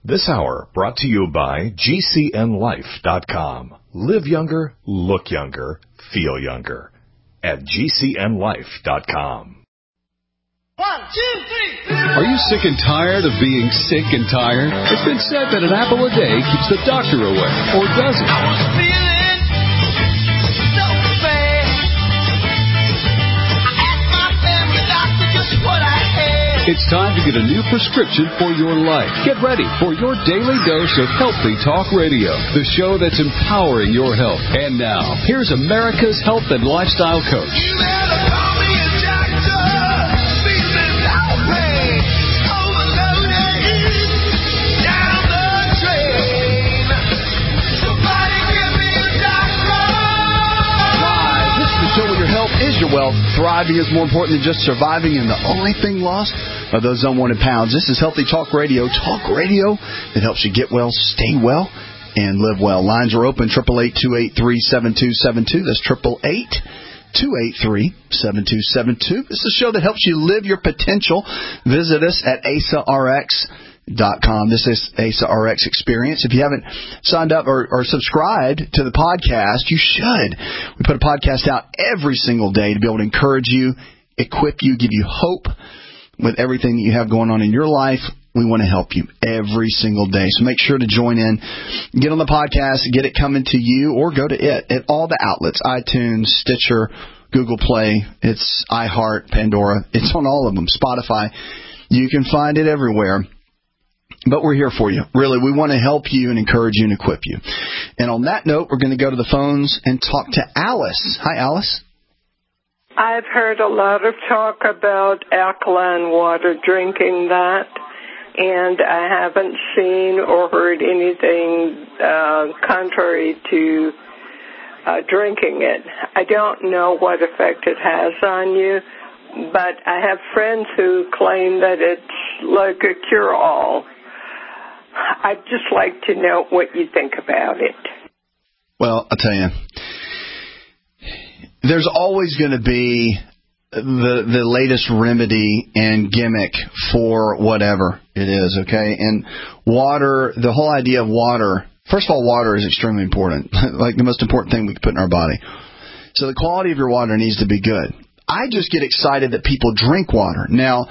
This hour brought to you by GCNLife.com. Live younger, look younger, feel younger. At GCNLife.com. 1, 2, 3. Are you sick and tired of being sick and tired? It's been said that an apple a day keeps the doctor away, or does it? I was feeling so bad. I asked my family doctor just what I had. It's time to get a new prescription for your life. Get ready for your daily dose of Healthy Talk Radio, the show that's empowering your health. And now, here's America's health and lifestyle coach. You better call me a doctor. Feeling outraged, overloaded, down the drain. Somebody give me a doctor. Thrive. This is the show where your health is your wealth. Thriving is more important than just surviving, and the only thing lost are those unwanted pounds. This is Healthy Talk Radio that helps you get well, stay well, and live well. Lines are open, 888-283-7272. That's 888-283-7272. This is a show that helps you live your potential. Visit us at AsaRx.com. This is AsaRx Experience. If you haven't signed up or subscribed to the podcast, you should. We put a podcast out every single day to be able to encourage you, equip you, give you hope with everything that you have going on in your life. We want to help you every single day. So make sure to join in. Get on the podcast, get it coming to you, or go to it at all the outlets, iTunes, Stitcher, Google Play. It's iHeart, Pandora. It's on all of them. Spotify. You can find it everywhere. But we're here for you. Really, we want to help you and encourage you and equip you. And on that note, we're going to go to the phones and talk to Alice. Hi, Alice. I've heard a lot of talk about alkaline water, drinking that, and I haven't seen or heard anything contrary to drinking it. I don't know what effect it has on you, but I have friends who claim that it's like a cure-all. I'd just like to know what you think about it. Well, I'll tell you. There's always going to be the latest remedy and gimmick for whatever it is, okay? And water, the whole idea of water, first of all, water is extremely important, like the most important thing we can put in our body. So the quality of your water needs to be good. I just get excited that people drink water. Now,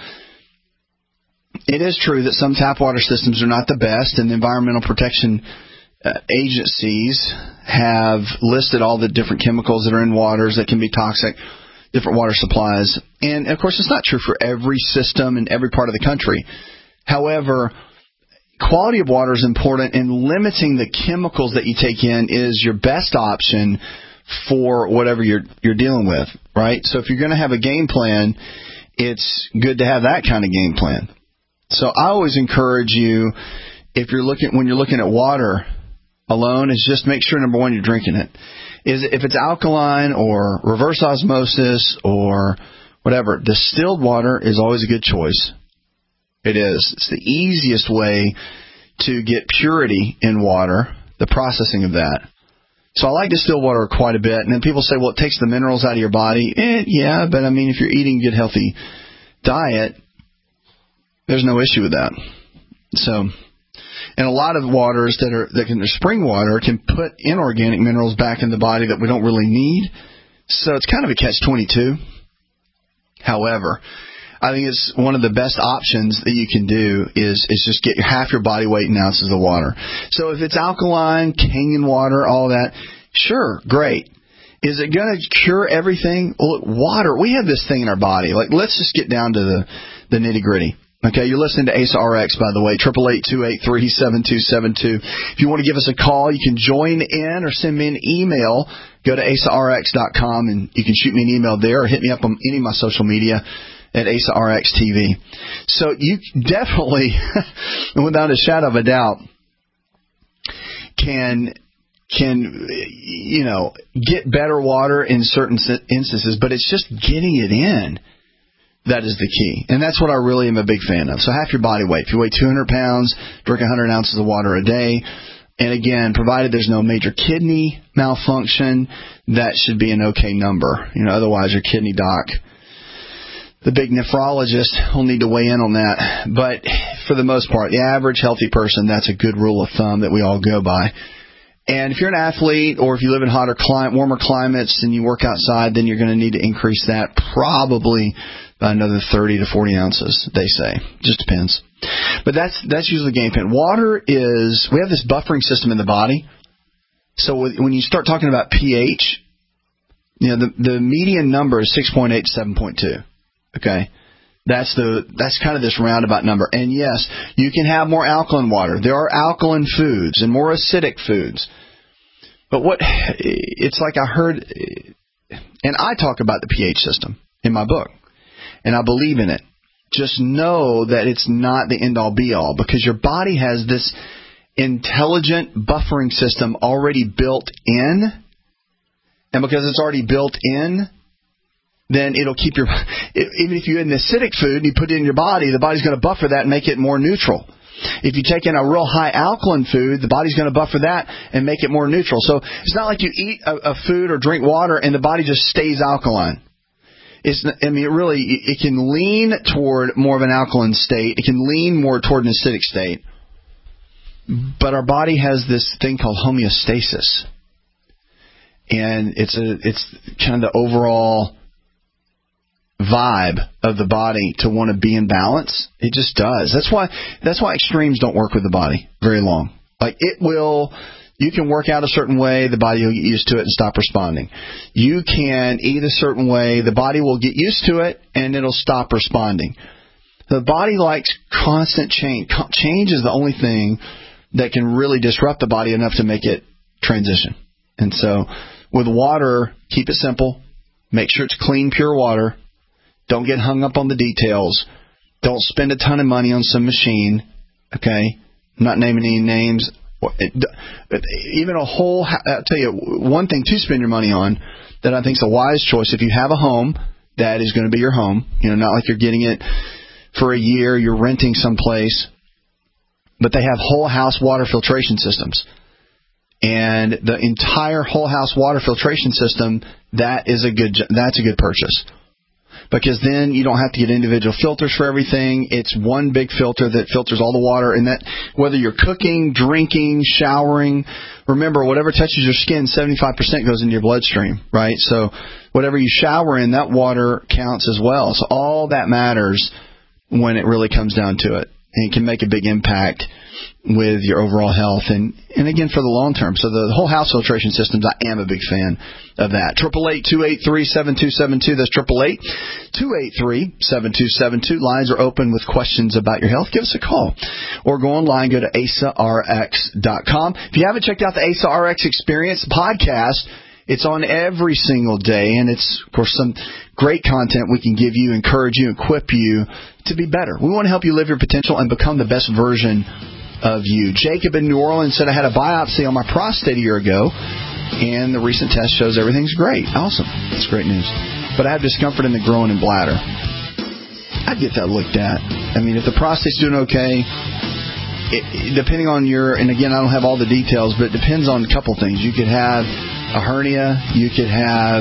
it is true that some tap water systems are not the best, and the Environmental Protection agencies have listed all the different chemicals that are in waters that can be toxic, different water supplies. And, of course, it's not true for every system in every part of the country. However, quality of water is important, and limiting the chemicals that you take in is your best option for whatever you're dealing with, right? So if you're going to have a game plan, it's good to have that kind of game plan. So I always encourage you, when you're looking at water alone, is just make sure, number one, you're drinking it. If it's alkaline or reverse osmosis or whatever, distilled water is always a good choice. It is. It's the easiest way to get purity in water, the processing of that. So I like distilled water quite a bit. And then people say, well, it takes the minerals out of your body. Yeah, but I mean, if you're eating a good, healthy diet, there's no issue with that. So, and a lot of waters that spring water can put inorganic minerals back in the body that we don't really need. So it's kind of a catch-22. However, I think it's one of the best options that you can do is just get half your body weight in ounces of water. So if it's alkaline, canyon water, all that, sure, great. Is it going to cure everything? Well, water, we have this thing in our body. Like, let's just get down to the nitty-gritty. Okay, you're listening to AsaRx, by the way, 888-283-7272. If you want to give us a call, you can join in or send me an email. Go to AsaRx.com, and you can shoot me an email there or hit me up on any of my social media at AsaRx TV. So you definitely, without a shadow of a doubt, can get better water in certain instances, but it's just getting it in. That is the key. And that's what I really am a big fan of. So half your body weight. If you weigh 200 pounds, drink 100 ounces of water a day. And again, provided there's no major kidney malfunction, that should be an okay number. Otherwise your kidney doc, the big nephrologist will need to weigh in on that. But for the most part, the average healthy person, that's a good rule of thumb that we all go by. And if you're an athlete or if you live in warmer climates and you work outside, then you're going to need to increase that probably by another 30 to 40 ounces, they say. Just depends. But that's usually the game plan. Water is, we have this buffering system in the body. So when you start talking about pH, you know, the median number is 6.8 to 7.2. Okay? That's kind of this roundabout number. And yes, you can have more alkaline water. There are alkaline foods and more acidic foods. But it's like I heard, and I talk about the pH system in my book, and I believe in it. Just know that it's not the end-all be-all, because your body has this intelligent buffering system already built in, and because it's already built in, then it'll keep even if you eat an acidic food and you put it in your body, the body's going to buffer that and make it more neutral. If you take in a real high alkaline food, the body's going to buffer that and make it more neutral. So it's not like you eat a food or drink water and the body just stays alkaline. It can lean toward more of an alkaline state. It can lean more toward an acidic state. But our body has this thing called homeostasis. And it's kind of the overall vibe of the body to want to be in balance. It just does. That's why extremes don't work with the body very long. Like you can work out a certain way, the body will get used to it and stop responding. You can eat a certain way, the body will get used to it and it'll stop responding. The body likes constant change. Change is the only thing that can really disrupt the body enough to make it transition. And so with water, keep it simple. Make sure it's clean, pure water. Don't get hung up on the details. Don't spend a ton of money on some machine. Okay? I'm not naming any names. Even I'll tell you one thing to spend your money on that I think is a wise choice. If you have a home, that is going to be your home. You know, not like you're getting it for a year, you're renting someplace. But they have whole house water filtration systems. And the entire whole house water filtration system, that's a good purchase. Because then you don't have to get individual filters for everything. It's one big filter that filters all the water. And that, whether you're cooking, drinking, showering, remember, whatever touches your skin, 75% goes into your bloodstream, right? So whatever you shower in, that water counts as well. So all that matters when it really comes down to it. And it can make a big impact with your overall health and again for the long term. So the whole house filtration systems, I am a big fan of that. 888-283-7272. That's 888-283-7272. Lines are open with questions about your health. Give us a call or go online. Go to AsaRx.com. If you haven't checked out the Asa RX Experience podcast, it's on every single day, and it's, of course, some great content we can give you, encourage you, equip you to be better. We want to help you live your potential and become the best version of you. Jacob in New Orleans said, I had a biopsy on my prostate a year ago, and the recent test shows everything's great. Awesome. That's great news. But I have discomfort in the groin and bladder. I'd get that looked at. I mean, if the prostate's doing okay, depending on and again, I don't have all the details, but it depends on a couple things. You could have a hernia, you could have,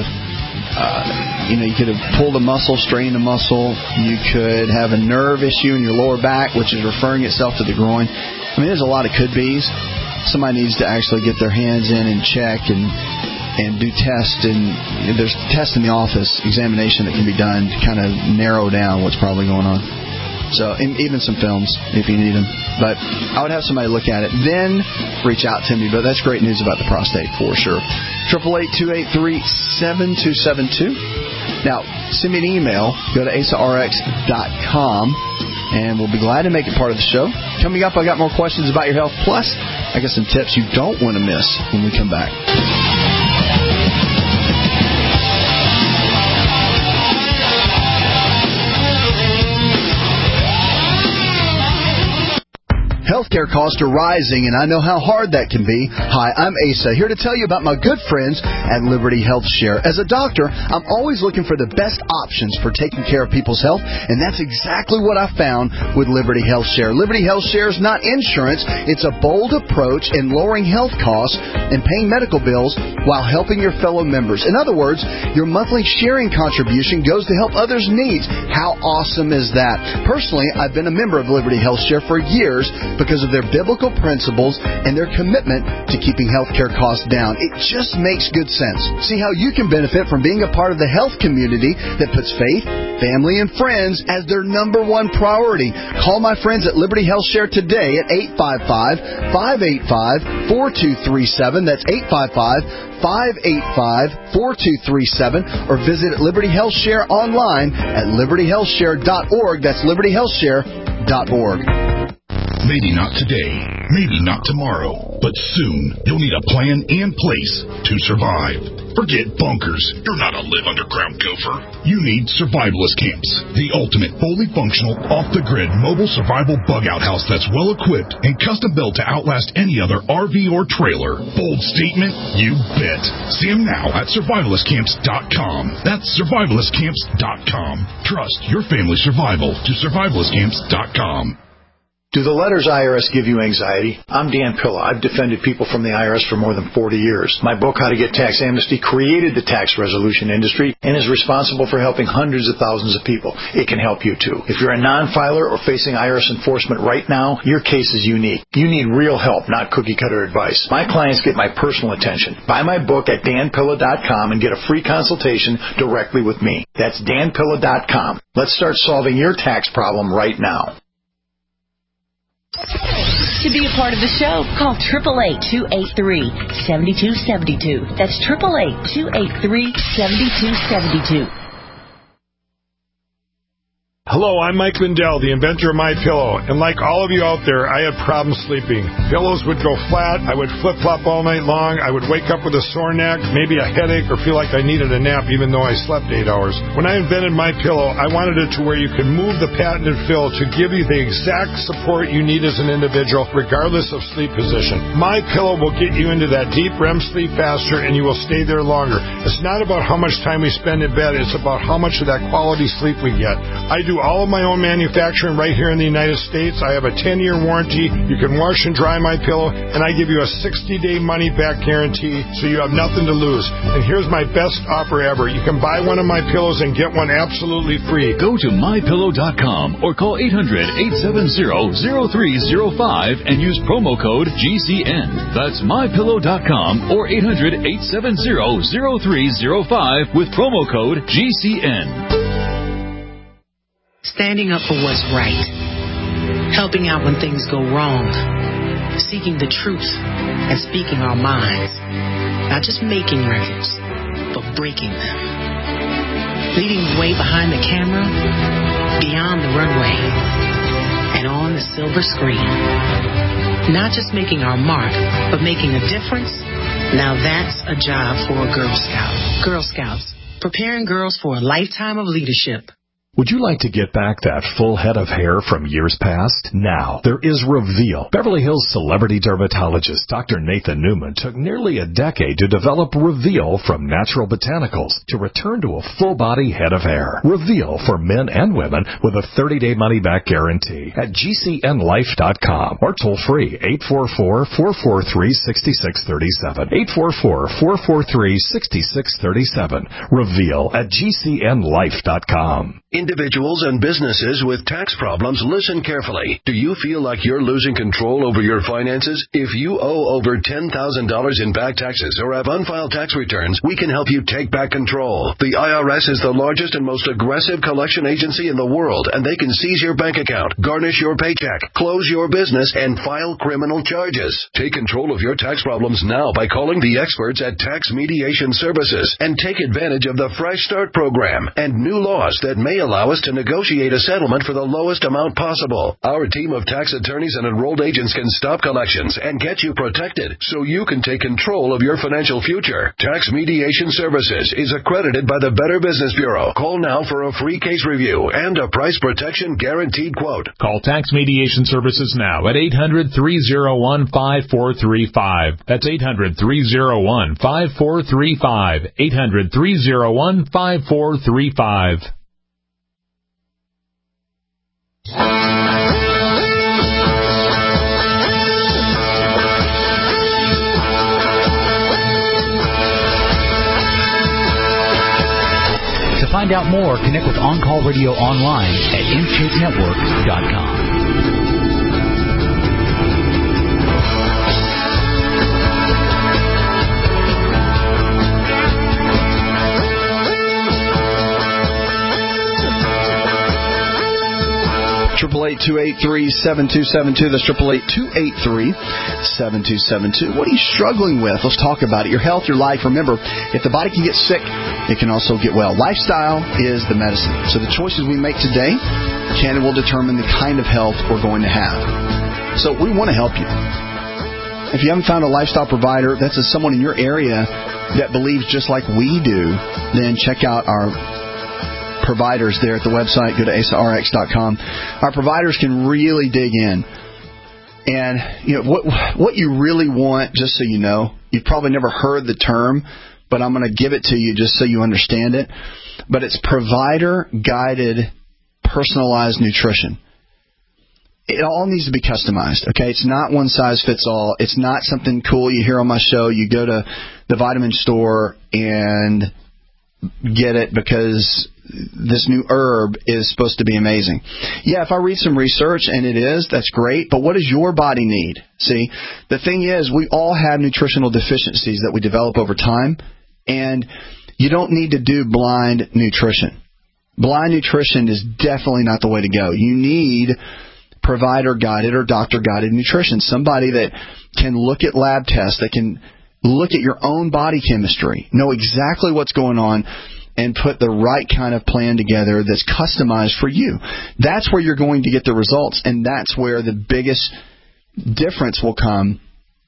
you could have pulled a muscle, strained a muscle, you could have a nerve issue in your lower back, which is referring itself to the groin. I mean, there's a lot of could-bes. Somebody needs to actually get their hands in and check and do tests, and there's tests in the office, examination that can be done to kind of narrow down what's probably going on. So, even some films, if you need them. But I would have somebody look at it. Then reach out to me. But that's great news about the prostate, for sure. 888-283-7272. Now, send me an email. Go to AsaRx.com, and we'll be glad to make it part of the show. Coming up, I got more questions about your health. Plus, I got some tips you don't want to miss when we come back. Healthcare costs are rising, and I know how hard that can be. Hi, I'm Asa, here to tell you about my good friends at Liberty Health Share. As a doctor, I'm always looking for the best options for taking care of people's health, and that's exactly what I found with Liberty Health Share. Liberty Health Share is not insurance. It's a bold approach in lowering health costs and paying medical bills while helping your fellow members. In other words, your monthly sharing contribution goes to help others' needs. How awesome is that? Personally, I've been a member of Liberty Health Share for years because of their biblical principles and their commitment to keeping healthcare costs down. It just makes good sense. See how you can benefit from being a part of the health community that puts faith, family, and friends as their number one priority. Call my friends at Liberty Health Share today at 855-585-4237. That's 855-585-4237. Or visit Liberty Health Share online at libertyhealthshare.org. That's libertyhealthshare.org. Maybe not today, maybe not tomorrow, but soon you'll need a plan in place to survive. Forget bunkers. You're not a live underground gopher. You need survivalist camps, the ultimate fully functional, off-the-grid mobile survival bug-out house that's well-equipped and custom-built to outlast any other RV or trailer. Bold statement? You bet. See them now at survivalistcamps.com. That's survivalistcamps.com. Trust your family's survival to survivalistcamps.com. Do the letters IRS give you anxiety? I'm Dan Pilla. I've defended people from the IRS for more than 40 years. My book, How to Get Tax Amnesty, created the tax resolution industry and is responsible for helping hundreds of thousands of people. It can help you too. If you're a non-filer or facing IRS enforcement right now, your case is unique. You need real help, not cookie-cutter advice. My clients get my personal attention. Buy my book at danpilla.com and get a free consultation directly with me. That's danpilla.com. Let's start solving your tax problem right now. To be a part of the show, call 888-283-7272. That's 888-283-7272. Hello, I'm Mike Lindell, the inventor of MyPillow, and like all of you out there, I had problems sleeping. Pillows would go flat, I would flip-flop all night long, I would wake up with a sore neck, maybe a headache, or feel like I needed a nap even though I slept 8 hours. When I invented MyPillow, I wanted it to where you could move the patented fill to give you the exact support you need as an individual, regardless of sleep position. MyPillow will get you into that deep REM sleep faster, and you will stay there longer. It's not about how much time we spend in bed, it's about how much of that quality sleep we get. I do all of my own manufacturing right here in the United States. I have a 10-year warranty. You can wash and dry MyPillow, and I give you a 60-day money-back guarantee, so you have nothing to lose. And here's my best offer ever. You can buy one of my pillows and get one absolutely free. Go to MyPillow.com or call 800-870-0305 and use promo code GCN. That's MyPillow.com or 800-870-0305 with promo code GCN. Standing up for what's right, helping out when things go wrong, seeking the truth and speaking our minds, not just making records, but breaking them, leading the way behind the camera, beyond the runway, and on the silver screen. Not just making our mark, but making a difference. Now that's a job for a Girl Scout. Girl Scouts, preparing girls for a lifetime of leadership. Would you like to get back that full head of hair from years past? Now, there is Reveal. Beverly Hills celebrity dermatologist Dr. Nathan Newman took nearly a decade to develop Reveal from natural botanicals to return to a full-body head of hair. Reveal for men and women with a 30-day money-back guarantee at GCNlife.com or toll-free 844-443-6637. 844-443-6637. Reveal at GCNlife.com. Individuals and businesses with tax problems, listen carefully. Do you feel like you're losing control over your finances? If you owe over $10,000 in back taxes or have unfiled tax returns, we can help you take back control. The IRS is the largest and most aggressive collection agency in the world, and they can seize your bank account, garnish your paycheck, close your business, and file criminal charges. Take control of your tax problems now by calling the experts at Tax Mediation Services and take advantage of the Fresh Start program and new laws that may allow us to negotiate a settlement for the lowest amount possible. Our team of tax attorneys and enrolled agents can stop collections and get you protected so you can take control of your financial future. Tax Mediation Services is accredited by the Better Business Bureau. Call now for a free case review and a price protection guaranteed quote. Call Tax Mediation Services now at 800-301-5435. That's 800-301-5435. 800-301-5435. To find out more, connect with On Call Radio online at InShapeNetwork.com. Triple 888-283-7272. That's 888-283-7272. What are you struggling with? Let's talk about it. Your health, your life. Remember, if the body can get sick, it can also get well. Lifestyle is the medicine. So the choices we make today can and will determine the kind of health we're going to have. So we want to help you. If you haven't found a lifestyle provider, that's someone in your area that believes just like we do, then check out our providers there at the website. Go to AsaRx.com. Our providers can really dig in. And what you really want, just so you know, you've probably never heard the term, but I'm going to give it to you just so you understand it. But it's provider-guided, personalized nutrition. It all needs to be customized, okay? It's not one size fits all. It's not something cool you hear on my show. You go to the vitamin store and get it because this new herb is supposed to be amazing. Yeah, if I read some research and it is, that's great, but what does your body need? See, the thing is, we all have nutritional deficiencies that we develop over time, and you don't need to do blind nutrition. Blind nutrition is definitely not the way to go. You need provider-guided or doctor-guided nutrition, somebody that can look at lab tests, that can look at your own body chemistry, know exactly what's going on, and put the right kind of plan together that's customized for you. That's where you're going to get the results, and that's where the biggest difference will come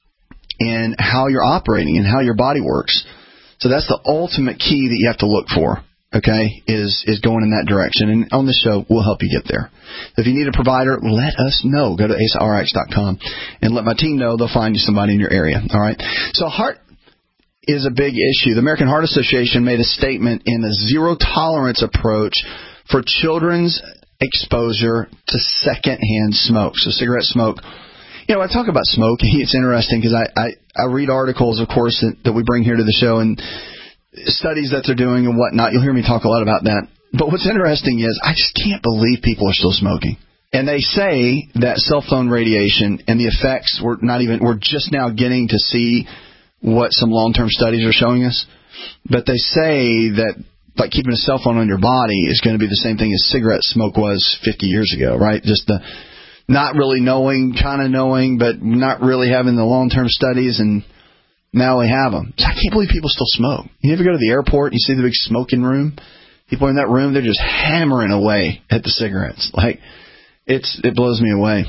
in how you're operating and how your body works. So that's the ultimate key that you have to look for, okay, is going in that direction. And on this show, we'll help you get there. If you need a provider, let us know. Go to AsaRx.com and let my team know. They'll find you somebody in your area, all right? So heart is a big issue. The American Heart Association made a statement in a zero-tolerance approach for children's exposure to secondhand smoke, so cigarette smoke. You know, I talk about smoke. It's interesting because I read articles, of course, that we bring here to the show and studies that they're doing and whatnot. You'll hear me talk a lot about that. But what's interesting is I just can't believe people are still smoking. And they say that cell phone radiation and the effects, we're just now getting to see what some long-term studies are showing us. But they say that like keeping a cell phone on your body is going to be the same thing as cigarette smoke was 50 years ago, right? Just the not really knowing, kind of knowing, but not really having the long-term studies, and now we have them. So I can't believe people still smoke. You ever go to the airport and you see the big smoking room? People in that room, they're just hammering away at the cigarettes. Like, it blows me away.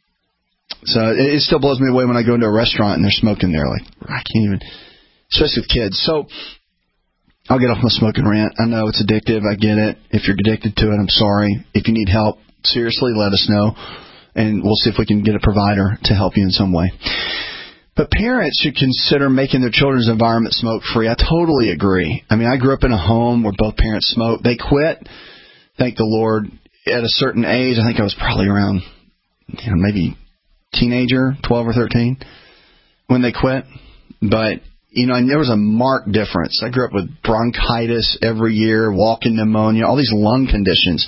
So it still blows me away when I go into a restaurant and they're smoking there. Like, I can't even, especially with kids. So I'll get off my smoking rant. I know it's addictive. I get it. If you're addicted to it, I'm sorry. If you need help, seriously, let us know. And we'll see if we can get a provider to help you in some way. But parents should consider making their children's environment smoke-free. I totally agree. I mean, I grew up in a home where both parents smoked. They quit, thank the Lord, at a certain age. I think I was probably around, maybe teenager, 12 or 13, when they quit. But, and there was a marked difference. I grew up with bronchitis every year, walking pneumonia, all these lung conditions.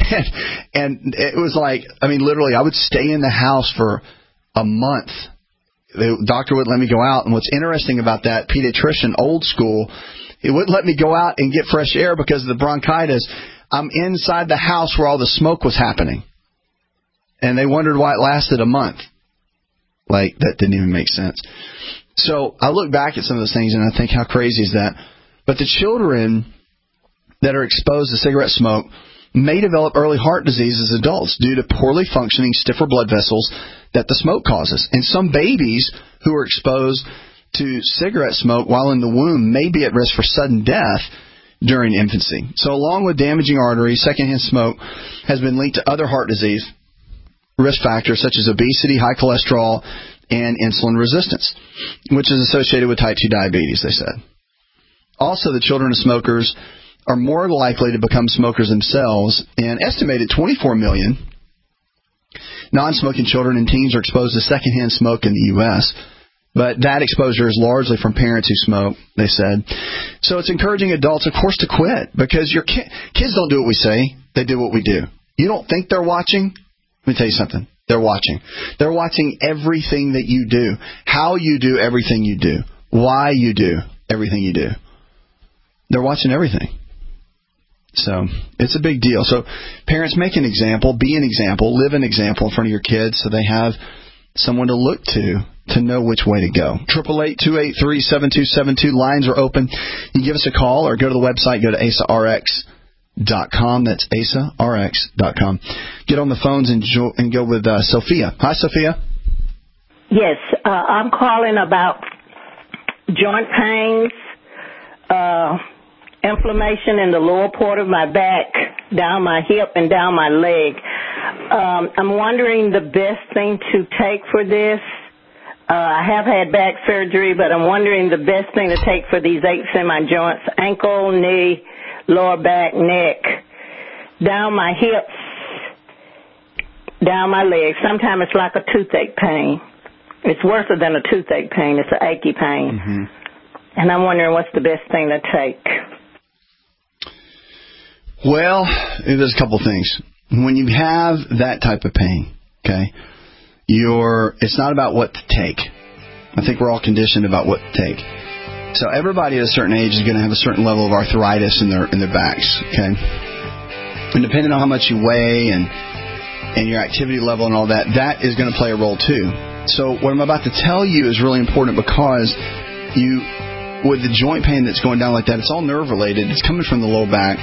And it was like, literally, I would stay in the house for a month. The doctor wouldn't let me go out. And what's interesting about that, pediatrician, old school, he wouldn't let me go out and get fresh air because of the bronchitis. I'm inside the house where all the smoke was happening. And they wondered why it lasted a month. Like, that didn't even make sense. So I look back at some of those things and I think, how crazy is that? But the children that are exposed to cigarette smoke, may develop early heart disease as adults due to poorly functioning, stiffer blood vessels that the smoke causes. And some babies who are exposed to cigarette smoke while in the womb may be at risk for sudden death during infancy. So along with damaging arteries, secondhand smoke has been linked to other heart disease risk factors such as obesity, high cholesterol, and insulin resistance, which is associated with type 2 diabetes, they said. Also, the children of smokers are more likely to become smokers themselves, and estimated 24 million non-smoking children and teens are exposed to secondhand smoke in the U.S., but that exposure is largely from parents who smoke, they said. So it's encouraging adults, of course, to quit, because your kids don't do what we say, they do what we do. You don't think they're watching? Let me tell you something. They're watching. They're watching everything that you do, how you do everything you do, why you do everything you do. They're watching everything. So it's a big deal. So parents, make an example, be an example, live an example in front of your kids so they have someone to look to know which way to go. 888-283-7272. Lines are open. You can give us a call or go to the website, go to AsaRx.com. That's AsaRx.com. Get on the phones and go with Sophia. Hi, Sophia. Yes, I'm calling about joint pains, inflammation in the lower part of my back, down my hip and down my leg. I'm wondering the best thing to take for this. I have had back surgery, but I'm wondering the best thing to take for these aches in my joints, ankle, knee, lower back, neck, down my hips, down my legs. Sometimes it's like a toothache pain. It's worse than a toothache pain. It's an achy pain. Mm-hmm. And I'm wondering what's the best thing to take. Well, there's a couple things. When you have that type of pain, okay, it's not about what to take. I think we're all conditioned about what to take. So everybody at a certain age is going to have a certain level of arthritis in their backs, okay? And depending on how much you weigh and your activity level and all that, that is going to play a role too. So what I'm about to tell you is really important because with the joint pain that's going down like that, it's all nerve related. It's coming from the low back.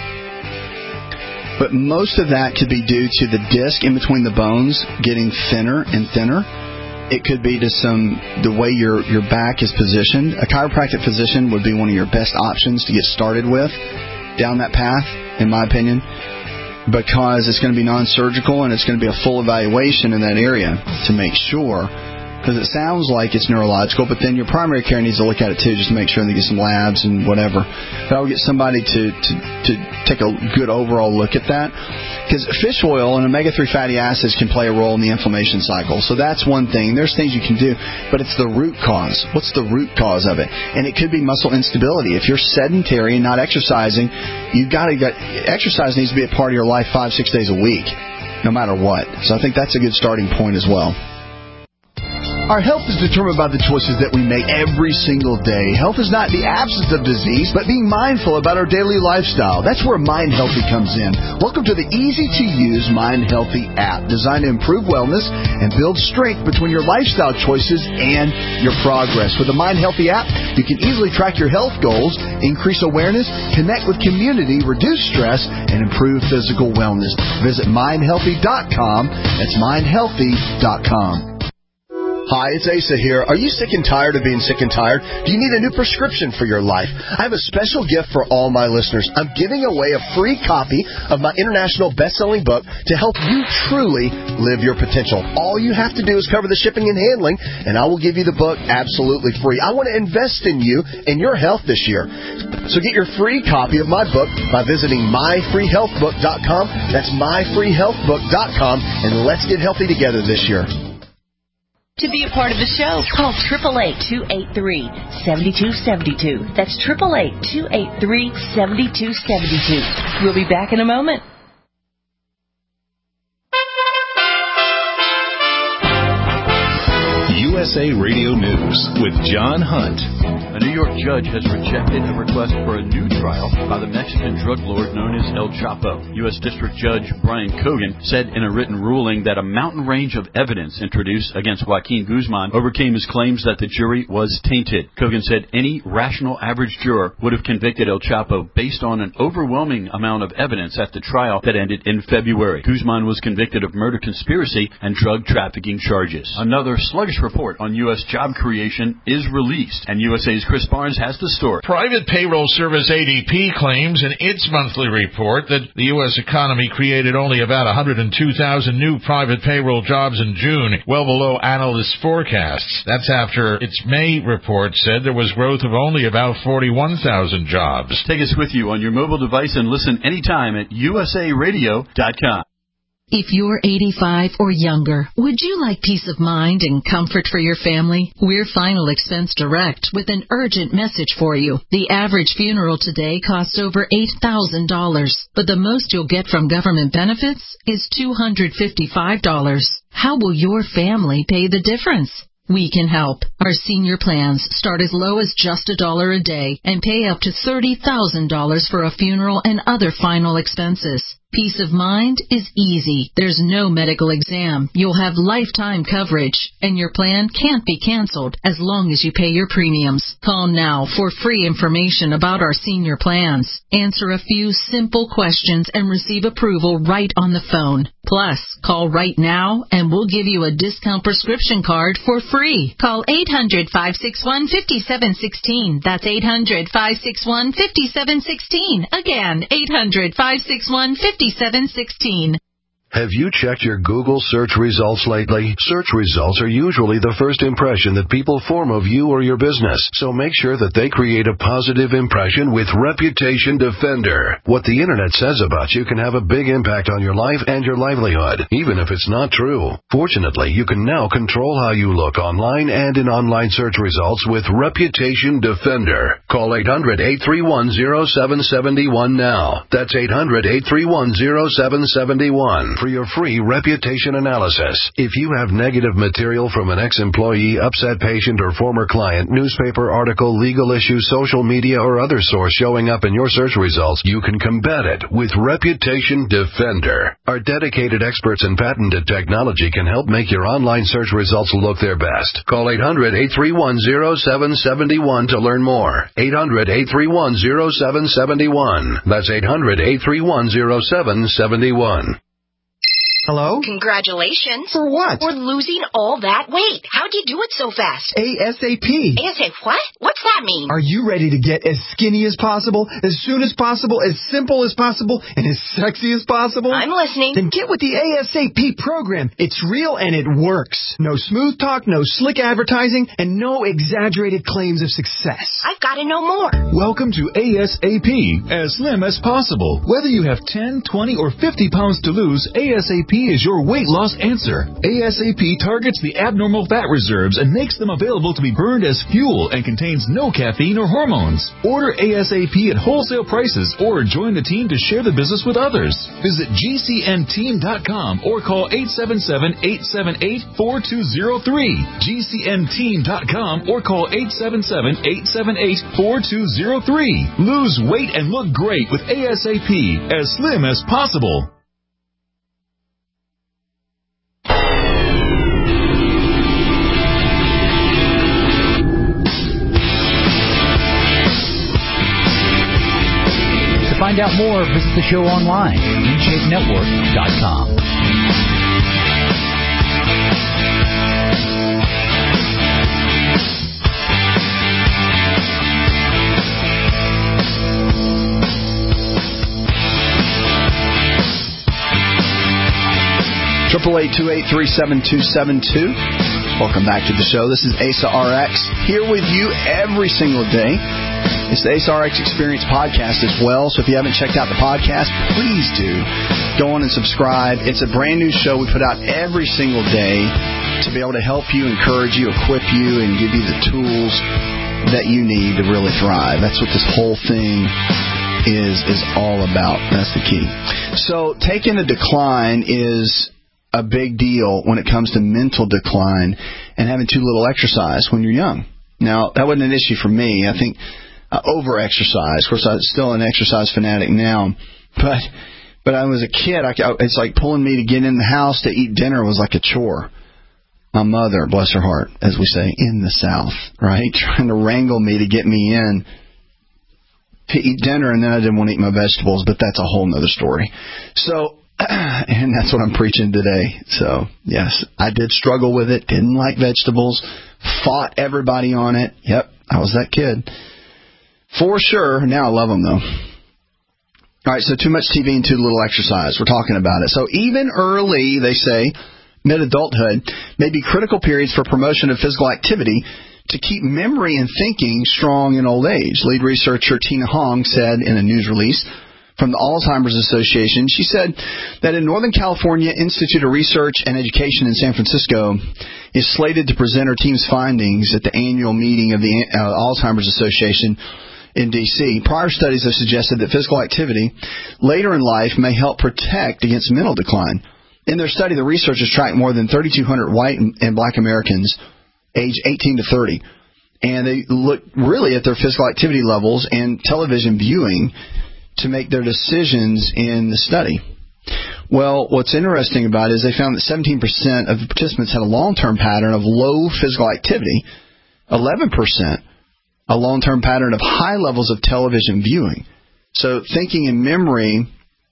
But most of that could be due to the disc in between the bones getting thinner and thinner. It could be to the way your back is positioned. A chiropractic physician would be one of your best options to get started with down that path, in my opinion, because it's going to be non-surgical and it's going to be a full evaluation in that area to make sure. Because it sounds like it's neurological, but then your primary care needs to look at it too, just to make sure they get some labs and whatever. But I would get somebody to take a good overall look at that. Because fish oil and omega-3 fatty acids can play a role in the inflammation cycle. So that's one thing. There's things you can do, but it's the root cause. What's the root cause of it? And it could be muscle instability. If you're sedentary and not exercising, exercise needs to be a part of your life 5-6 days a week, no matter what. So I think that's a good starting point as well. Our health is determined by the choices that we make every single day. Health is not the absence of disease, but being mindful about our daily lifestyle. That's where Mind Healthy comes in. Welcome to the easy-to-use Mind Healthy app, designed to improve wellness and build strength between your lifestyle choices and your progress. With the Mind Healthy app, you can easily track your health goals, increase awareness, connect with community, reduce stress, and improve physical wellness. Visit mindhealthy.com. That's mindhealthy.com. Hi, it's Asa here. Are you sick and tired of being sick and tired? Do you need a new prescription for your life? I have a special gift for all my listeners. I'm giving away a free copy of my international best-selling book to help you truly live your potential. All you have to do is cover the shipping and handling, and I will give you the book absolutely free. I want to invest in you and your health this year. So get your free copy of my book by visiting myfreehealthbook.com. That's myfreehealthbook.com, and let's get healthy together this year. To be a part of the show, call 888-283-7272. That's 888-283-7272. We'll be back in a moment. USA Radio News with John Hunt. A New York judge has rejected a request for a new trial by the Mexican drug lord known as El Chapo. U.S. District Judge Brian Cogan said in a written ruling that a mountain range of evidence introduced against Joaquin Guzman overcame his claims that the jury was tainted. Cogan said any rational average juror would have convicted El Chapo based on an overwhelming amount of evidence at the trial that ended in February. Guzman was convicted of murder conspiracy and drug trafficking charges. Another sluggish report on U.S. job creation is released, and USA's Chris Barnes has the story. Private payroll service ADP claims in its monthly report that the U.S. economy created only about 102,000 new private payroll jobs in June, well below analysts' forecasts. That's after its May report said there was growth of only about 41,000 jobs. Take us with you on your mobile device and listen anytime at usaradio.com. If you're 85 or younger, would you like peace of mind and comfort for your family? We're Final Expense Direct with an urgent message for you. The average funeral today costs over $8,000, but the most you'll get from government benefits is $255. How will your family pay the difference? We can help. Our senior plans start as low as just $1 a day and pay up to $30,000 for a funeral and other final expenses. Peace of mind is easy. There's no medical exam. You'll have lifetime coverage, and your plan can't be canceled as long as you pay your premiums. Call now for free information about our senior plans. Answer a few simple questions and receive approval right on the phone. Plus, call right now and we'll give you a discount prescription card for free. Call 800-561-5716. That's 800-561-5716. Again, 800-561-5716. Have you checked your Google search results lately? Search results are usually the first impression that people form of you or your business, so make sure that they create a positive impression with Reputation Defender. What the internet says about you can have a big impact on your life and your livelihood, even if it's not true. Fortunately, you can now control how you look online and in online search results with Reputation Defender. Call 800-831-0771 now. That's 800-831-0771. For your free reputation analysis. If you have negative material from an ex-employee, upset patient, or former client, newspaper article, legal issue, social media, or other source showing up in your search results, you can combat it with Reputation Defender. Our dedicated experts in patented technology can help make your online search results look their best. Call 800-831-0771 to learn more. 800-831-0771. That's 800-831-0771. Hello? Congratulations. For what? For losing all that weight. How'd you do it so fast? ASAP. ASAP what? What's that mean? Are you ready to get as skinny as possible, as soon as possible, as simple as possible, and as sexy as possible? I'm listening. Then get with the ASAP program. It's real and it works. No smooth talk, no slick advertising, and no exaggerated claims of success. I've got to know more. Welcome to ASAP, as slim as possible. Whether you have 10, 20, or 50 pounds to lose, ASAP is your weight loss answer. ASAP targets the abnormal fat reserves and makes them available to be burned as fuel and contains no caffeine or hormones. Order ASAP at wholesale prices or join the team to share the business with others. Visit GCNteam.com or call 877-878-4203. GCNteam.com or call 877-878-4203. Lose weight and look great with ASAP, as slim as possible. To find out more, visit the show online at InShapeNetwork.com. Triple 828-37272. Welcome back to the show. This is Asa RX here with you every single day. It's the Asa RX Experience podcast as well. So if you haven't checked out the podcast, please do. Go on and subscribe. It's a brand new show we put out every single day to be able to help you, encourage you, equip you, and give you the tools that you need to really thrive. That's what this whole thing is all about. That's the key. So taking a decline is a big deal when it comes to mental decline and having too little exercise when you're young. Now, that wasn't an issue for me. I think over-exercise. Of course, I'm still an exercise fanatic now, but I was a kid. It's like pulling me to get in the house to eat dinner was like a chore. My mother, bless her heart, as we say, in the South, right, trying to wrangle me to get me in to eat dinner, and then I didn't want to eat my vegetables, but that's a whole other story. So, and that's what I'm preaching today. So, yes, I did struggle with it, didn't like vegetables, fought everybody on it. Yep, I was that kid. For sure. Now I love them, though. All right, so too much TV and too little exercise. We're talking about it. So even early, they say, mid-adulthood may be critical periods for promotion of physical activity to keep memory and thinking strong in old age. Lead researcher Tina Hong said in a news release from the Alzheimer's Association, she said that in Northern California Institute of Research and Education in San Francisco is slated to present her team's findings at the annual meeting of the Alzheimer's Association in D.C. Prior studies have suggested that physical activity later in life may help protect against mental decline. In their study, the researchers tracked more than 3,200 white and black Americans aged 18 to 30, and they looked really at their physical activity levels and television viewing to make their decisions in the study. Well, what's interesting about it is they found that 17% of the participants had a long-term pattern of low physical activity, 11% a long-term pattern of high levels of television viewing. So thinking and memory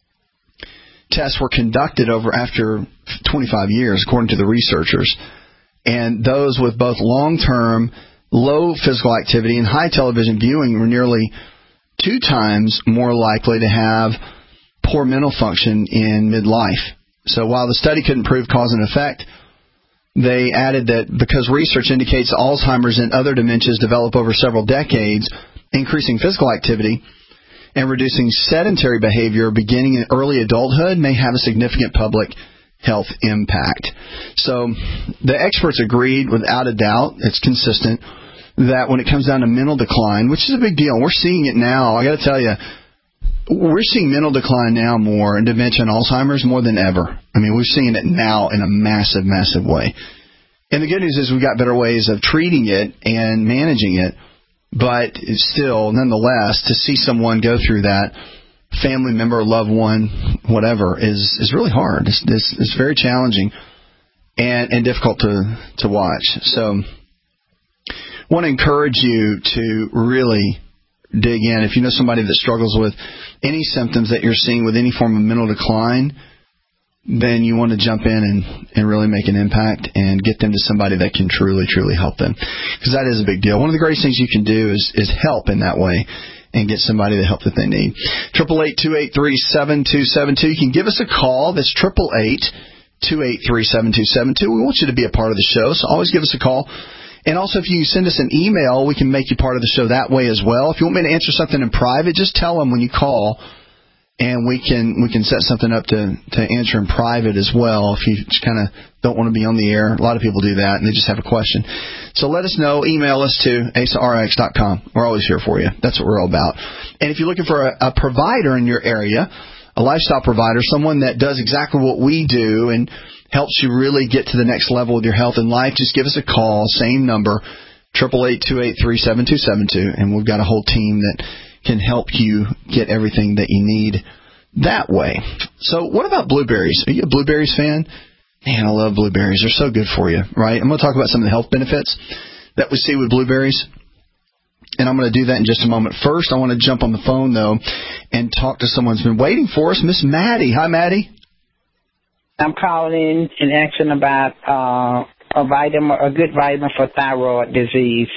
tests were conducted after 25 years, according to the researchers. And those with both long-term low physical activity and high television viewing were nearly 2 times more likely to have poor mental function in midlife. So while the study couldn't prove cause and effect, they added that because research indicates Alzheimer's and other dementias develop over several decades, increasing physical activity and reducing sedentary behavior beginning in early adulthood may have a significant public health impact. So the experts agreed without a doubt, it's consistent, that when it comes down to mental decline, which is a big deal, we're seeing it now, I got to tell you, we're seeing mental decline now more in dementia and Alzheimer's more than ever. I mean, we're seeing it now in a massive, massive way. And the good news is we've got better ways of treating it and managing it, but it's still, nonetheless, to see someone go through that, family member, loved one, whatever, is really hard. It's very challenging and difficult to watch. So I want to encourage you to really dig in. If you know somebody that struggles with any symptoms that you're seeing with any form of mental decline, then you want to jump in and really make an impact and get them to somebody that can truly, truly help them. Because that is a big deal. One of the greatest things you can do is help in that way and get somebody the help that they need. 888-283-7272. You can give us a call. That's 888-283-7272. We want you to be a part of the show, so always give us a call. And also, if you send us an email, we can make you part of the show that way as well. If you want me to answer something in private, just tell them when you call, and we can set something up to answer in private as well if you just kind of don't want to be on the air. A lot of people do that, and they just have a question. So let us know. Email us to asarx.com. We're always here for you. That's what we're all about. And if you're looking for a provider in your area, a lifestyle provider, someone that does exactly what we do and helps you really get to the next level with your health and life, just give us a call. Same number, 888-283-7272, and we've got a whole team that can help you get everything that you need that way. So what about blueberries? Are you a blueberries fan? Man, I love blueberries. They're so good for you, right? I'm going to talk about some of the health benefits that we see with blueberries, and I'm going to do that in just a moment. First, I want to jump on the phone, though, and talk to someone who's been waiting for us, Miss Maddie. Hi, Maddie. I'm calling in and asking about a good vitamin for thyroid disease.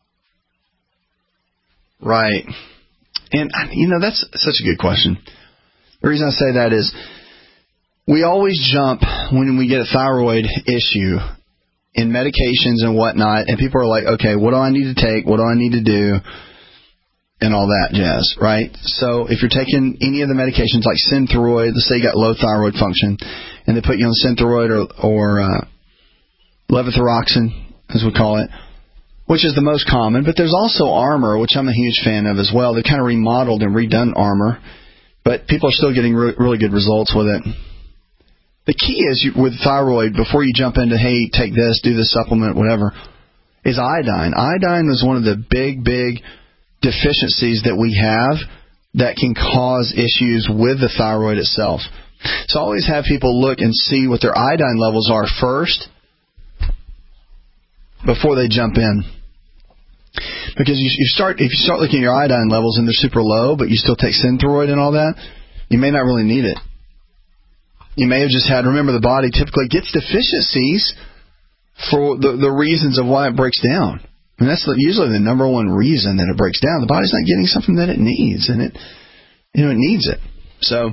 Right. And, that's such a good question. The reason I say that is we always jump when we get a thyroid issue in medications and whatnot, and people are like, okay, what do I need to take? What do I need to do? And all that jazz, right? So if you're taking any of the medications like Synthroid, let's say you got low thyroid function, and they put you on Synthroid or levothyroxine, as we call it, which is the most common. But there's also Armour, which I'm a huge fan of as well. They've kind of remodeled and redone Armour, but people are still getting really good results with it. The key is with thyroid, before you jump into, hey, take this, do this supplement, whatever, is iodine. Iodine is one of the big deficiencies that we have that can cause issues with the thyroid itself. So I always have people look and see what their iodine levels are first before they jump in. Because if you start looking at your iodine levels and they're super low, but you still take Synthroid and all that, you may not really need it. You may have just had, remember, the body typically gets deficiencies for the reasons of why it breaks down. And that's usually the number one reason that it breaks down. The body's not getting something that it needs, and it needs it. So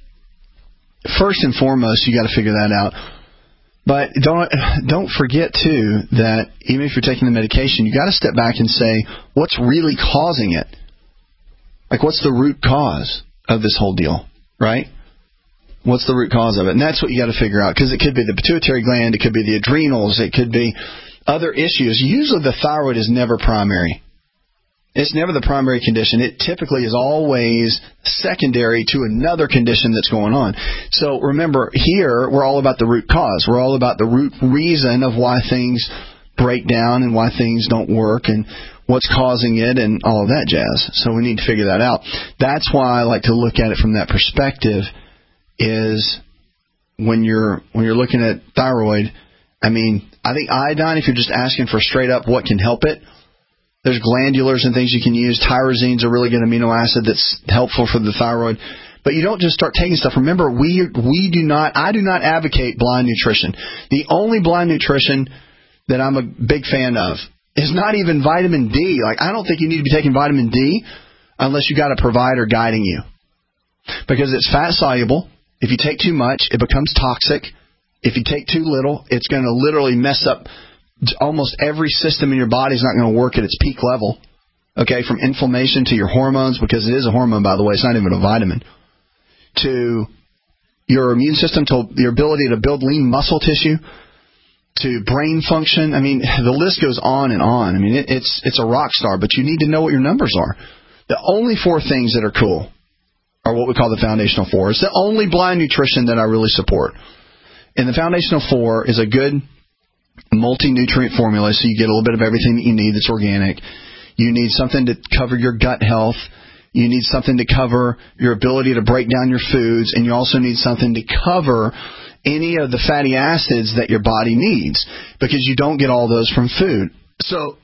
first and foremost, you got to figure that out. But don't forget too that even if you're taking the medication, you got to step back and say, what's really causing it? Like, what's the root cause of this whole deal, right? What's the root cause of it? And that's what you got to figure out, because it could be the pituitary gland, it could be the adrenals, it could be other issues. Usually the thyroid is never primary. It's never the primary condition. It typically is always secondary to another condition that's going on. So remember, here we're all about the root cause. We're all about the root reason of why things break down and why things don't work and what's causing it and all of that jazz. So we need to figure that out. That's why I like to look at it from that perspective, is when you're looking at thyroid, I mean, I think iodine, if you're just asking for straight up what can help it, there's glandulars and things you can use. Tyrosine's a really good amino acid that's helpful for the thyroid. But you don't just start taking stuff. Remember, I do not advocate blind nutrition. The only blind nutrition that I'm a big fan of is not even vitamin D. Like, I don't think you need to be taking vitamin D unless you got a provider guiding you, because it's fat soluble. If you take too much, it becomes toxic. If you take too little, it's going to literally mess up almost every system in your body. Is not going to work at its peak level. Okay, from inflammation to your hormones, because it is a hormone, by the way, it's not even a vitamin, to your immune system, to your ability to build lean muscle tissue, to brain function. I mean, the list goes on and on. I mean, it's a rock star, but you need to know what your numbers are. The only 4 things that are cool are what we call the foundational 4. It's the only blind nutrition that I really support. And the foundational 4 is a good multi-nutrient formula, so you get a little bit of everything that you need that's organic. You need something to cover your gut health. You need something to cover your ability to break down your foods. And you also need something to cover any of the fatty acids that your body needs, because you don't get all those from food. So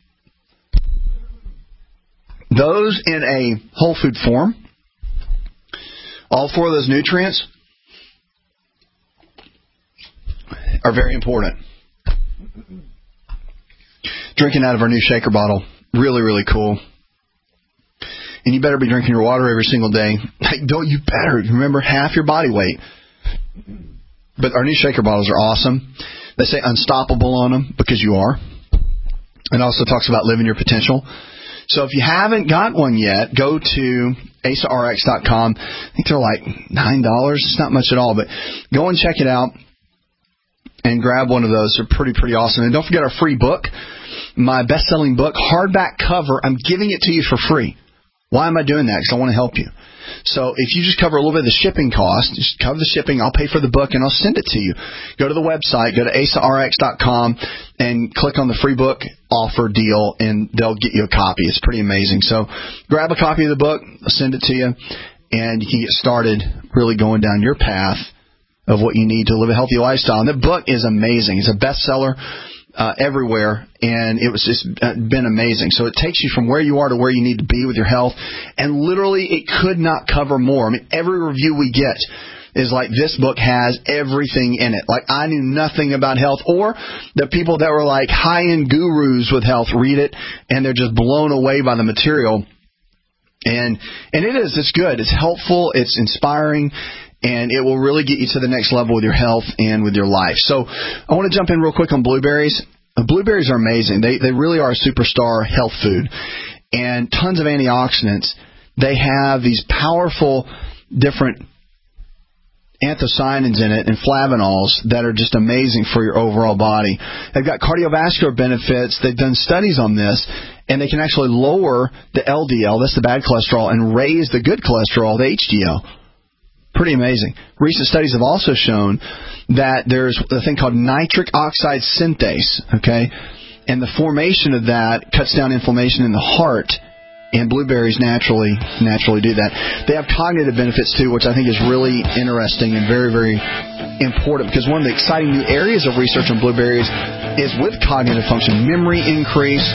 those in a whole food form, all 4 of those nutrients are very important. Drinking out of our new shaker bottle, really, really cool. And you better be drinking your water every single day. You better. Remember, half your body weight. But our new shaker bottles are awesome. They say unstoppable on them, because you are. It also talks about living your potential. So if you haven't got one yet, go to AsaRx.com. I think they're like $9. It's not much at all, but go and check it out and grab one of those. They're pretty awesome. And don't forget our free book, my best-selling book, hardback cover. I'm giving it to you for free. Why am I doing that? Because I want to help you. So if you just cover a little bit of the shipping cost, just cover the shipping, I'll pay for the book, and I'll send it to you. Go to the website, go to AsaRx.com, and click on the free book offer deal, and they'll get you a copy. It's pretty amazing. So grab a copy of the book, I'll send it to you, and you can get started really going down your path of what you need to live a healthy lifestyle. And the book is amazing. It's a bestseller everywhere, and it's been amazing. So it takes you from where you are to where you need to be with your health, and literally it could not cover more. I mean, every review we get is like, this book has everything in it. Like, I knew nothing about health, or the people that were like high-end gurus with health read it, and they're just blown away by the material. And it's good. It's helpful. It's inspiring. And it will really get you to the next level with your health and with your life. So I want to jump in real quick on blueberries. Blueberries are amazing. They really are a superstar health food. And tons of antioxidants. They have these powerful different anthocyanins in it and flavanols that are just amazing for your overall body. They've got cardiovascular benefits. They've done studies on this, and they can actually lower the LDL, that's the bad cholesterol, and raise the good cholesterol, the HDL. Pretty amazing. Recent studies have also shown that there's a thing called nitric oxide synthase, okay? And the formation of that cuts down inflammation in the heart, and blueberries naturally do that. They have cognitive benefits, too, which I think is really interesting and very, very important, because one of the exciting new areas of research on blueberries is with cognitive function, memory increase,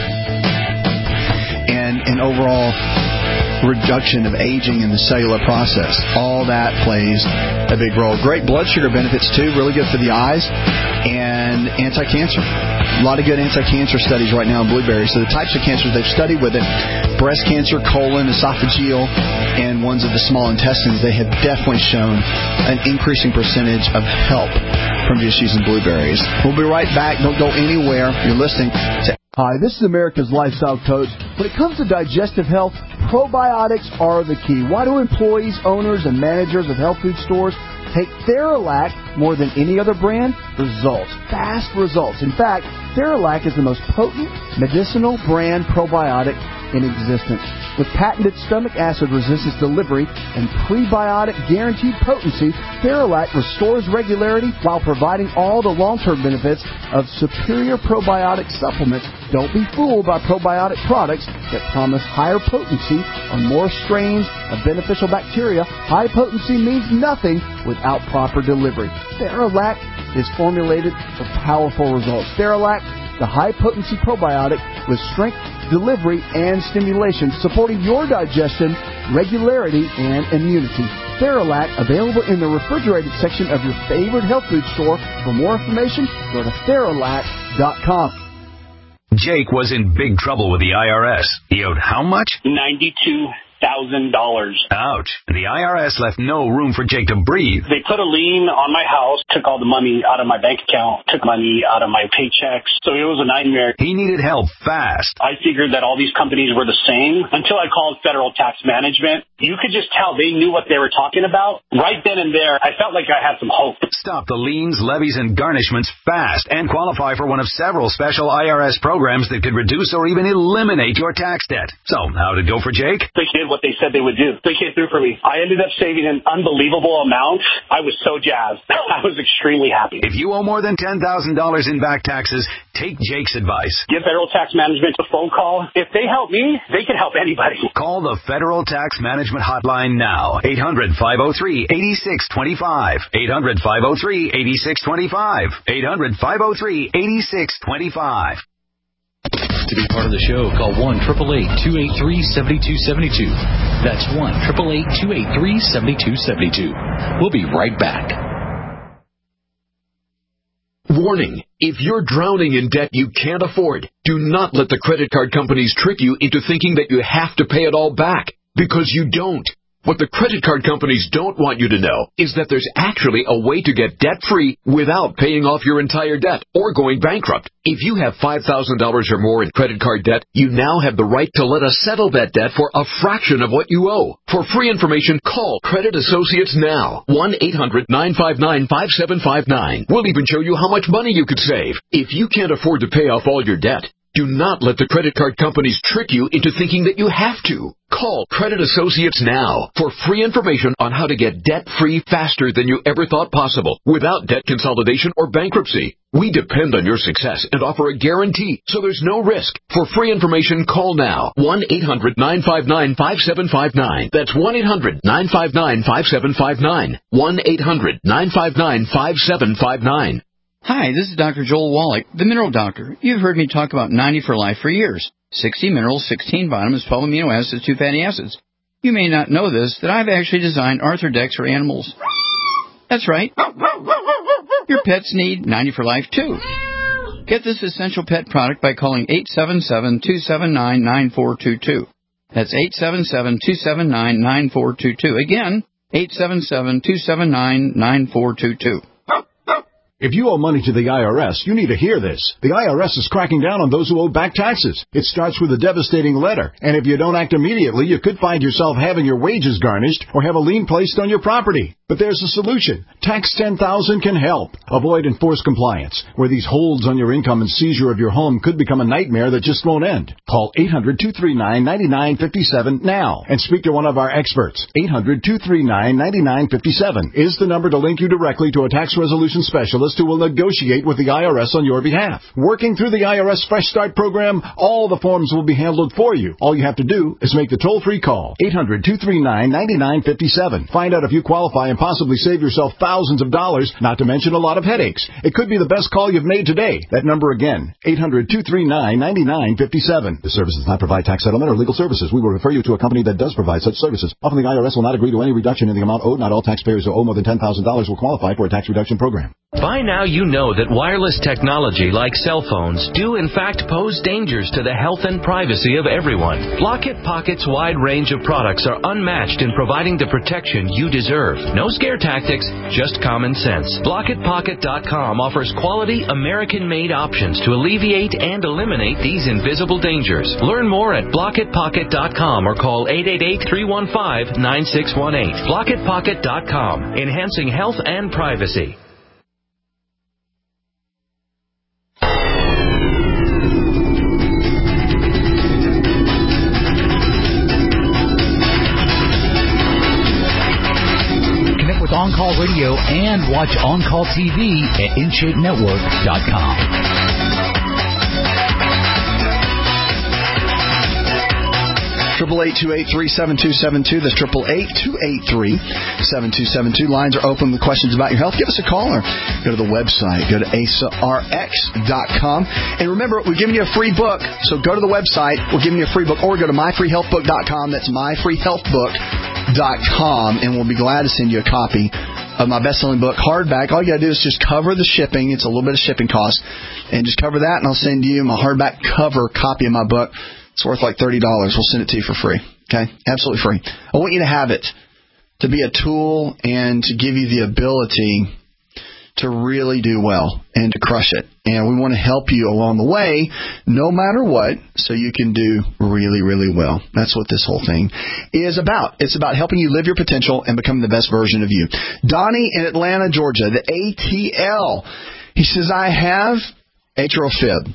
and overall reduction of aging in the cellular process. All that plays a big role. Great blood sugar benefits, too. Really good for the eyes. And anti-cancer. A lot of good anti-cancer studies right now in blueberries. So the types of cancers they've studied with it, breast cancer, colon, esophageal, and ones of the small intestines, they have definitely shown an increasing percentage of help from just using blueberries. We'll be right back. Don't go anywhere. You're listening to... Hi, this is America's Lifestyle Coach. When it comes to digestive health, probiotics are the key. Why do employees, owners, and managers of health food stores take Theralac more than any other brand? Results. Fast results. In fact, Theralac is the most potent medicinal brand probiotic in existence. With patented stomach acid resistance delivery and prebiotic guaranteed potency, Theralac restores regularity while providing all the long-term benefits of superior probiotic supplements. Don't be fooled by probiotic products that promise higher potency on more strains of beneficial bacteria. High potency means nothing without proper delivery. Theralac is formulated for powerful results. Theralac, the high-potency probiotic with strength, delivery, and stimulation, supporting your digestion, regularity, and immunity. Theralac, available in the refrigerated section of your favorite health food store. For more information, go to Theralac.com. Jake was in big trouble with the IRS. He owed how much? $92,000. Ouch. The IRS left no room for Jake to breathe. They put a lien on my house, took all the money out of my bank account, took money out of my paychecks. So it was a nightmare. He needed help fast. I figured that all these companies were the same until I called Federal Tax Management. You could just tell they knew what they were talking about. Right then and there, I felt like I had some hope. Stop the liens, levies, and garnishments fast and qualify for one of several special IRS programs that could reduce or even eliminate your tax debt. So, how did it go for Jake? They did what they said they would do. They came through for me. I ended up saving an unbelievable amount. I was so jazzed. I was extremely happy. If you owe more than $10,000 in back taxes, take Jake's advice. Give Federal Tax Management a phone call. If they help me, they can help anybody. Call the Federal Tax Management Hotline now. 800-503-8625. 800-503-8625. 800-503-8625. To be part of the show, call 1-888-283-7272. That's 1-888-283-7272. We'll be right back. Warning. If you're drowning in debt you can't afford, do not let the credit card companies trick you into thinking that you have to pay it all back, because you don't. What the credit card companies don't want you to know is that there's actually a way to get debt-free without paying off your entire debt or going bankrupt. If you have $5,000 or more in credit card debt, you now have the right to let us settle that debt for a fraction of what you owe. For free information, call Credit Associates now. 1-800-959-5759. We'll even show you how much money you could save. If you can't afford to pay off all your debt, do not let the credit card companies trick you into thinking that you have to. Call Credit Associates now for free information on how to get debt-free faster than you ever thought possible without debt consolidation or bankruptcy. We depend on your success and offer a guarantee, so there's no risk. For free information, call now. 1-800-959-5759. That's 1-800-959-5759. 1-800-959-5759. Hi, this is Dr. Joel Wallach, the Mineral Doctor. You've heard me talk about 90 for Life for years. 60 minerals, 16 vitamins, 12 amino acids, 2 fatty acids. You may not know this, that I've actually designed Arthrodex for animals. That's right. Your pets need 90 for Life, too. Get this essential pet product by calling 877-279-9422. That's 877-279-9422. Again, 877-279-9422. If you owe money to the IRS, you need to hear this. The IRS is cracking down on those who owe back taxes. It starts with a devastating letter, and if you don't act immediately, you could find yourself having your wages garnished or have a lien placed on your property. But there's a solution. Tax 10,000 can help. Avoid enforced compliance, where these holds on your income and seizure of your home could become a nightmare that just won't end. Call 800-239-9957 now and speak to one of our experts. 800-239-9957 is the number to link you directly to a tax resolution specialist who will negotiate with the IRS on your behalf. Working through the IRS Fresh Start program, all the forms will be handled for you. All you have to do is make the toll-free call. 800-239-9957. Find out if you qualify and possibly save yourself thousands of dollars, not to mention a lot of headaches. It could be the best call you've made today. That number again, 800-239-9957. This service does not provide tax settlement or legal services. We will refer you to a company that does provide such services. Often the IRS will not agree to any reduction in the amount owed. Not all taxpayers who owe more than $10,000 will qualify for a tax reduction program. By now you know that wireless technology like cell phones do in fact pose dangers to the health and privacy of everyone. Blockit Pocket's wide range of products are unmatched in providing the protection you deserve. No scare tactics, just common sense. BlockitPocket.com offers quality American-made options to alleviate and eliminate these invisible dangers. Learn more at BlockitPocket.com or call 888-315-9618. BlockitPocket.com, enhancing health and privacy. With On Call Radio and watch On Call TV at InShapeNetwork.com. 888-283-7272. That's 888-283-7272. Lines are open with questions about your health. Give us a call or go to the website. Go to AsaRx.com. And remember, we're giving you a free book. So go to the website. We're giving you a free book. Or go to MyFreeHealthBook.com. That's MyFreeHealthBook.com. And we'll be glad to send you a copy of my best-selling book, hardback. All you got to do is just cover the shipping. It's a little bit of shipping cost. And just cover that, and I'll send you my hardback cover copy of my book. It's worth like $30. We'll send it to you for free. Okay? Absolutely free. I want you to have it, to be a tool and to give you the ability to really do well and to crush it. And we want to help you along the way, no matter what, so you can do really, really well. That's what this whole thing is about. It's about helping you live your potential and become the best version of you. Donnie in Atlanta, Georgia, the ATL. He says, I have atrial fib.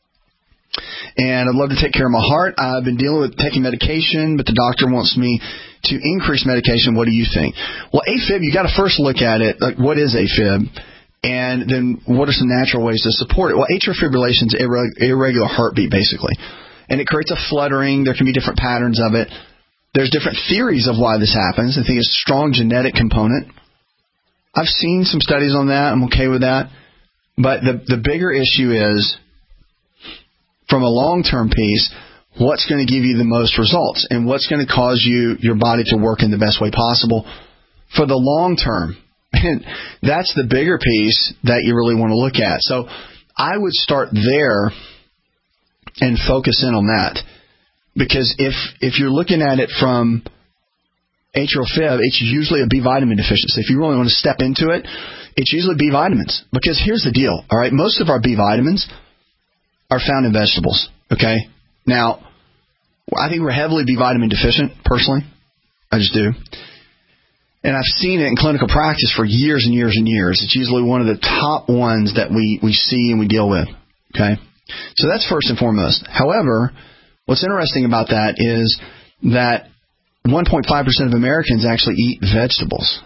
And I'd love to take care of my heart. I've been dealing with taking medication, but the doctor wants me to increase medication. What do you think? Well, AFib, you got to first look at it. Like, what is AFib? And then what are some natural ways to support it? Well, atrial fibrillation is irregular heartbeat, basically. And it creates a fluttering. There can be different patterns of it. There's different theories of why this happens. I think it's a strong genetic component. I've seen some studies on that. I'm okay with that. But the bigger issue is, from a long-term piece, what's going to give you the most results and what's going to cause your body to work in the best way possible for the long term. And that's the bigger piece that you really want to look at. So I would start there and focus in on that. Because if you're looking at it from atrial fib, it's usually a B vitamin deficiency. If you really want to step into it, it's usually B vitamins. Because here's the deal, all right? Most of our B vitamins are found in vegetables, okay? Now, I think we're heavily B vitamin deficient, personally. I just do. And I've seen it in clinical practice for years and years and years. It's usually one of the top ones that we see and we deal with, okay? So that's first and foremost. However, what's interesting about that is that 1.5% of Americans actually eat vegetables.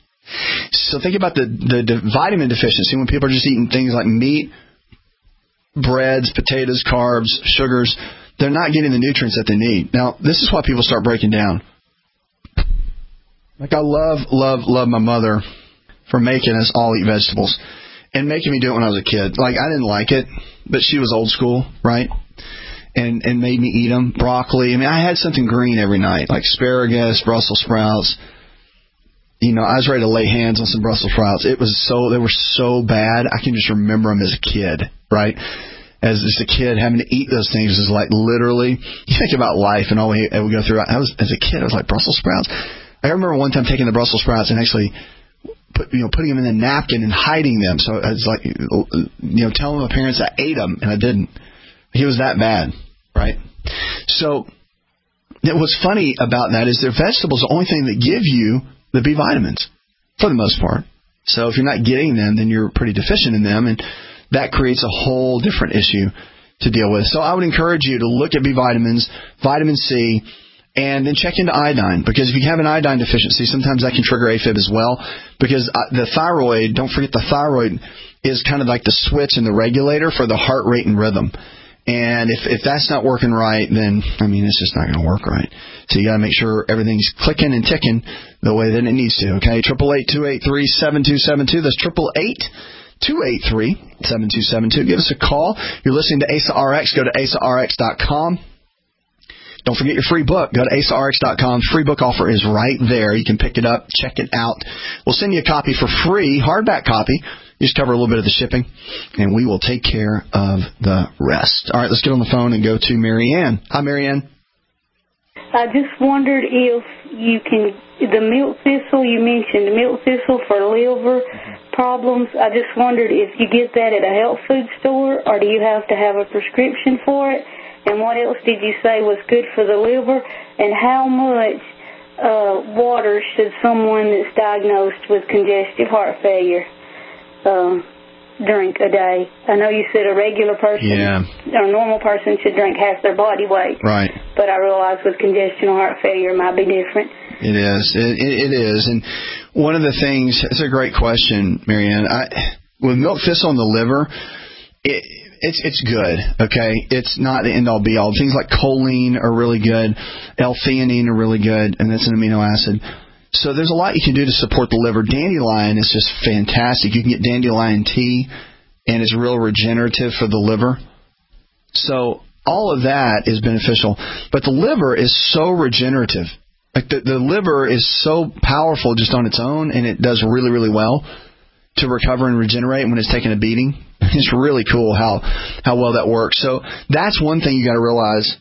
So think about the vitamin deficiency when people are just eating things like meat, breads, potatoes, carbs, sugars. They're not getting the nutrients that they need. Now, this is why people start breaking down. Like, I love my mother for making us all eat vegetables and making me do it when I was a kid. Like, I didn't like it, but she was old school, right? And made me eat them. Broccoli. I mean, I had something green every night, like asparagus, Brussels sprouts. You know, I was ready to lay hands on some Brussels sprouts. They were so bad. I can just remember them as a kid, right? As just a kid, having to eat those things is like literally, you think about life and all we go through. As a kid, I was like, Brussels sprouts? I remember one time taking the Brussels sprouts and actually putting them in a napkin and hiding them. So it's like, telling my parents I ate them, and I didn't. He was that bad, right? So what's funny about that is their vegetables are the only thing that give you the B vitamins, for the most part. So if you're not getting them, then you're pretty deficient in them, and that creates a whole different issue to deal with. So I would encourage you to look at B vitamins, vitamin C, and then check into iodine, because if you have an iodine deficiency, sometimes that can trigger AFib as well, because the thyroid, don't forget the thyroid is kind of like the switch and the regulator for the heart rate and rhythm. And if that's not working right, then, it's just not going to work right. So you got to make sure everything's clicking and ticking the way that it needs to, okay? 888-283-7272. That's 888-283-7272. Give us a call. You're listening to Asa RX. Go to asarx.com. Don't forget your free book. Go to asarx.com. Free book offer is right there. You can pick it up, check it out. We'll send you a copy for free, hardback copy. You just cover a little bit of the shipping, and we will take care of the rest. All right, let's get on the phone and go to Marianne. Hi, Marianne. I just wondered if you can, the milk thistle, you mentioned the milk thistle for liver problems. I just wondered if you get that at a health food store, or do you have to have a prescription for it? And what else did you say was good for the liver? And how much water should someone that's diagnosed with congestive heart failure drink a day? I know you said a regular person or a normal person should drink half their body weight. Right. But I realize with congestive heart failure it might be different. It is. It is. And one of the things, it's a great question, Marianne. With milk thistle in the liver, it's good, okay? It's not the end-all, be-all. Things like choline are really good. L-theanine are really good, and that's an amino acid. So there's a lot you can do to support the liver. Dandelion is just fantastic. You can get dandelion tea, and it's real regenerative for the liver. So all of that is beneficial. But the liver is so regenerative. Like the liver is so powerful just on its own, and it does really, really well to recover and regenerate when it's taking a beating. It's really cool how well that works. So that's one thing you got to realize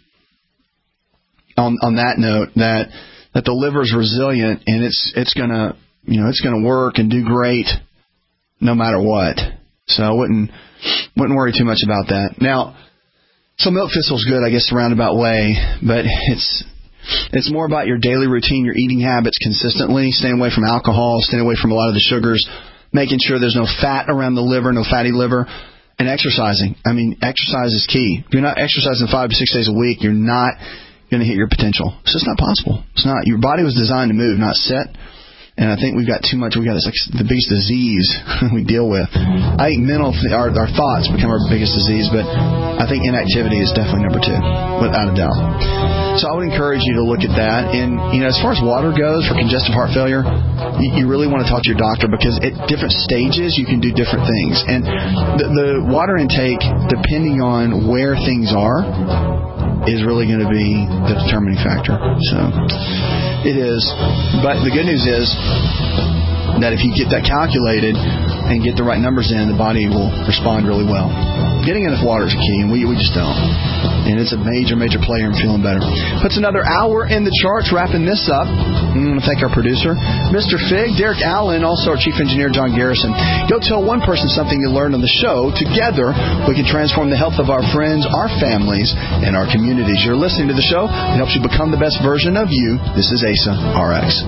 on that note, that the liver is resilient, and it's gonna work and do great no matter what. So I wouldn't worry too much about that. Now, so milk thistle is good, I guess, a roundabout way, but it's more about your daily routine, your eating habits consistently, staying away from alcohol, staying away from a lot of the sugars, making sure there's no fat around the liver, no fatty liver, and exercising. Exercise is key. If you're not exercising 5 to 6 days a week, you're not going to hit your potential. It's just not possible. It's not. Your body was designed to move, not sit. And I think we've got too much. It's like the biggest disease we deal with. I think our thoughts become our biggest disease, but I think inactivity is definitely number 2, without a doubt. So I would encourage you to look at that. And, as far as water goes for congestive heart failure, you really want to talk to your doctor, because at different stages you can do different things. And the water intake, depending on where things are, is really going to be the determining factor. So it is. But the good news is that if you get that calculated and get the right numbers in, the body will respond really well. Getting enough water is key, and we just don't. And it's a major, major player in feeling better. Puts another hour in the charts, wrapping this up. I want to thank our producer, Mr. Fig, Derek Allen, also our Chief Engineer, John Garrison. Go tell one person something you learned on the show. Together, we can transform the health of our friends, our families, and our communities. You're listening to the show. It helps you become the best version of you. This is Asa RX.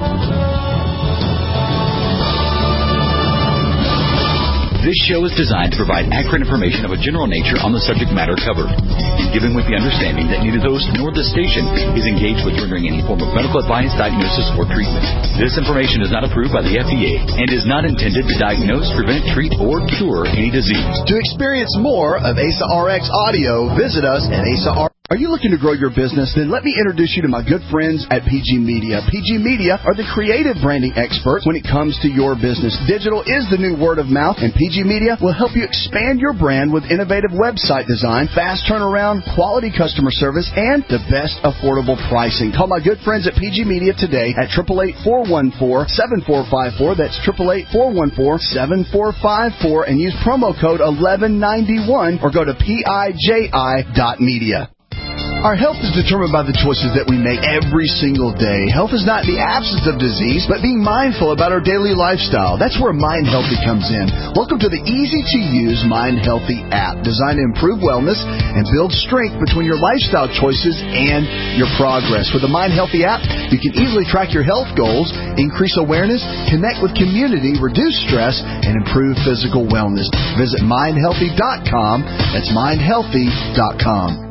This show is designed to provide accurate information of a general nature on the subject matter covered, given with the understanding that neither the host nor the station is engaged with rendering any form of medical advice, diagnosis, or treatment. This information is not approved by the FDA and is not intended to diagnose, prevent, treat, or cure any disease. To experience more of Asa RX audio, visit us at Asa RX. Are you looking to grow your business? Then let me introduce you to my good friends at PG Media. PG Media are the creative branding experts when it comes to your business. Digital is the new word of mouth, and PG Media will help you expand your brand with innovative website design, fast turnaround, quality customer service, and the best affordable pricing. Call my good friends at PG Media today at 888-414-7454. That's 888-414-7454, and use promo code 1191 or go to PIJI.media. Our health is determined by the choices that we make every single day. Health is not the absence of disease, but being mindful about our daily lifestyle. That's where Mind Healthy comes in. Welcome to the easy-to-use Mind Healthy app, designed to improve wellness and build strength between your lifestyle choices and your progress. With the Mind Healthy app, you can easily track your health goals, increase awareness, connect with community, reduce stress, and improve physical wellness. Visit mindhealthy.com. That's mindhealthy.com.